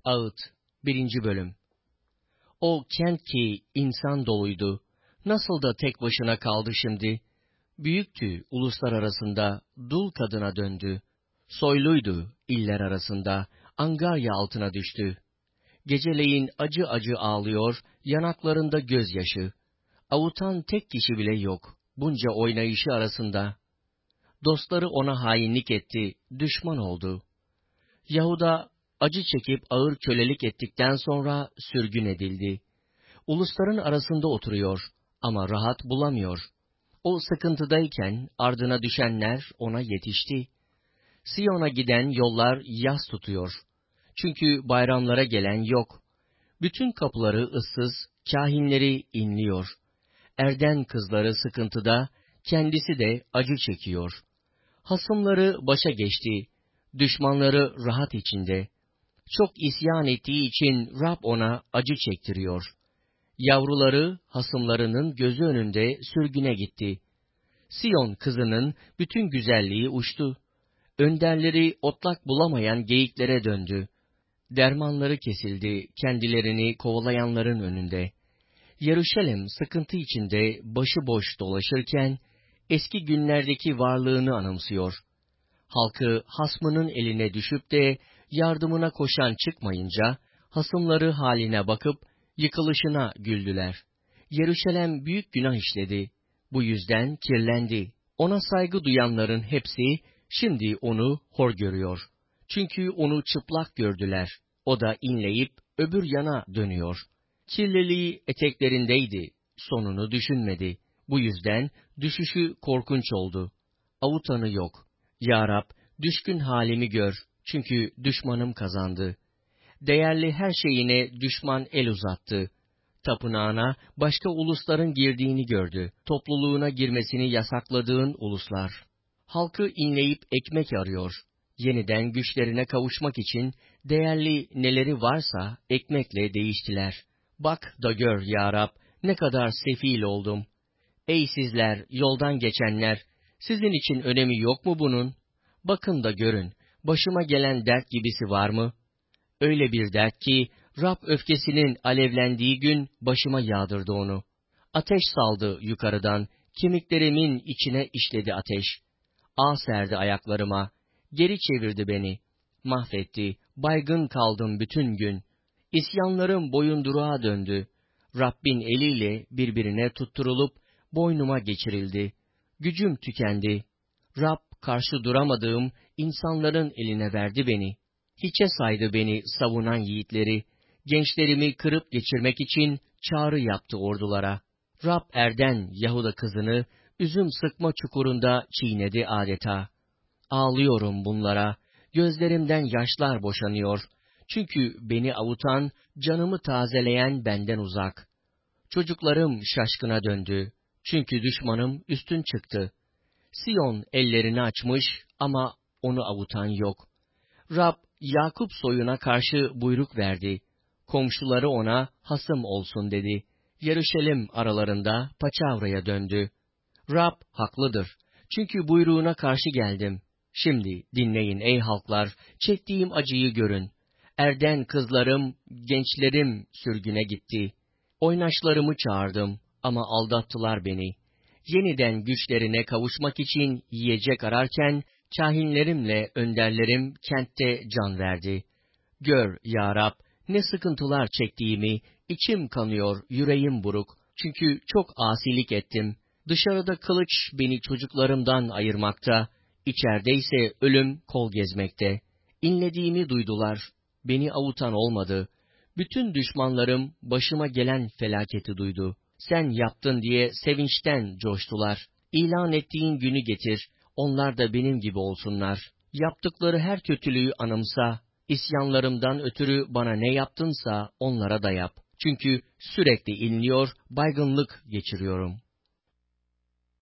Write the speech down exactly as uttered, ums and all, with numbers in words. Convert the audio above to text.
Ağıt birinci. Bölüm. O kent ki insan doluydu, nasıl da tek başına kaldı şimdi? Büyüktü uluslar arasında, dul kadına döndü. Soyluydu iller arasında, angarya altına düştü. Geceleyin acı acı ağlıyor, yanaklarında gözyaşı. Avutan tek kişi bile yok, bunca oynayışı arasında. Dostları ona hainlik etti, düşman oldu. Yahuda acı çekip ağır kölelik ettikten sonra sürgün edildi. Ulusların arasında oturuyor ama rahat bulamıyor. O sıkıntıdayken ardına düşenler ona yetişti. Siyon'a giden yollar yas tutuyor. Çünkü bayramlara gelen yok. Bütün kapıları ıssız, kahinleri inliyor. Erden kızları sıkıntıda, kendisi de acı çekiyor. Hasımları başa geçti, düşmanları rahat içinde. Çok isyan ettiği için Rab ona acı çektiriyor. Yavruları hasımlarının gözü önünde sürgüne gitti. Siyon kızının bütün güzelliği uçtu. Önderleri otlak bulamayan geyiklere döndü. Dermanları kesildi kendilerini kovalayanların önünde. Yeruşalem sıkıntı içinde başıboş dolaşırken, eski günlerdeki varlığını anımsıyor. Halkı hasmının eline düşüp de yardımına koşan çıkmayınca, hasımları haline bakıp yıkılışına güldüler. Yeruşalem büyük günah işledi. Bu yüzden kirlendi. Ona saygı duyanların hepsi şimdi onu hor görüyor. Çünkü onu çıplak gördüler. O da inleyip öbür yana dönüyor. Kirliliği eteklerindeydi. Sonunu düşünmedi. Bu yüzden düşüşü korkunç oldu. Avutanı yok. Ya Rab, düşkün halimi gör. Çünkü düşmanım kazandı. Değerli her şeyine düşman el uzattı. Tapınağına başka ulusların girdiğini gördü. Topluluğuna girmesini yasakladığın uluslar. Halkı inleyip ekmek arıyor. Yeniden güçlerine kavuşmak için değerli neleri varsa ekmekle değiştiler. Bak da gör ya Rab, ne kadar sefil oldum. Ey sizler, yoldan geçenler, sizin için önemi yok mu bunun? Bakın da görün, başıma gelen dert gibisi var mı? Öyle bir dert ki, Rab öfkesinin alevlendiği gün başıma yağdırdı onu. Ateş saldı yukarıdan, kemiklerimin içine işledi ateş. Ağ serdi ayaklarıma, geri çevirdi beni. Mahvetti, baygın kaldım bütün gün. İsyanlarım boyunduruğa döndü. Rabbin eliyle birbirine tutturulup boynuma geçirildi. Gücüm tükendi. Rab karşı duramadığım insanların eline verdi beni. Hiçe saydı beni savunan yiğitleri. Gençlerimi kırıp geçirmek için çağrı yaptı ordulara. Rab Erden Yahuda kızını üzüm sıkma çukurunda çiğnedi adeta. Ağlıyorum bunlara, gözlerimden yaşlar boşanıyor. Çünkü beni avutan, canımı tazeleyen benden uzak. Çocuklarım şaşkına döndü. Çünkü düşmanım üstün çıktı. Siyon ellerini açmış ama onu avutan yok. Rab, Yakup soyuna karşı buyruk verdi. Komşuları ona hasım olsun dedi. Yeruşalem aralarında paçavraya döndü. Rab haklıdır. Çünkü buyruğuna karşı geldim. Şimdi dinleyin ey halklar, çektiğim acıyı görün. Erden kızlarım, gençlerim sürgüne gitti. Oynaşlarımı çağırdım ama aldattılar beni. Yeniden güçlerine kavuşmak için yiyecek ararken, kahinlerimle önderlerim kentte can verdi. Gör ya Rab, ne sıkıntılar çektiğimi, içim kanıyor, yüreğim buruk. Çünkü çok asilik ettim. Dışarıda kılıç beni çocuklarımdan ayırmakta, içerideyse ölüm kol gezmekte. İnlediğimi duydular, beni avutan olmadı. Bütün düşmanlarım başıma gelen felaketi duydu. Sen yaptın diye sevinçten coştular. İlan ettiğin günü getir, onlar da benim gibi olsunlar. Yaptıkları her kötülüğü anımsa, isyanlarımdan ötürü bana ne yaptınsa onlara da yap. Çünkü sürekli inliyor, baygınlık geçiriyorum.